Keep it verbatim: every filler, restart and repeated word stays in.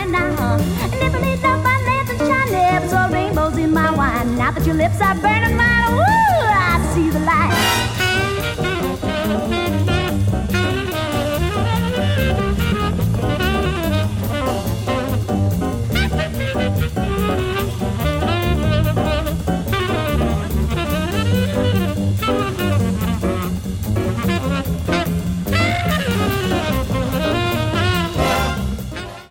now. Nippity, dump, my lips and shiny, so rainbows in my wine. Now that your lips are burning mine, woo!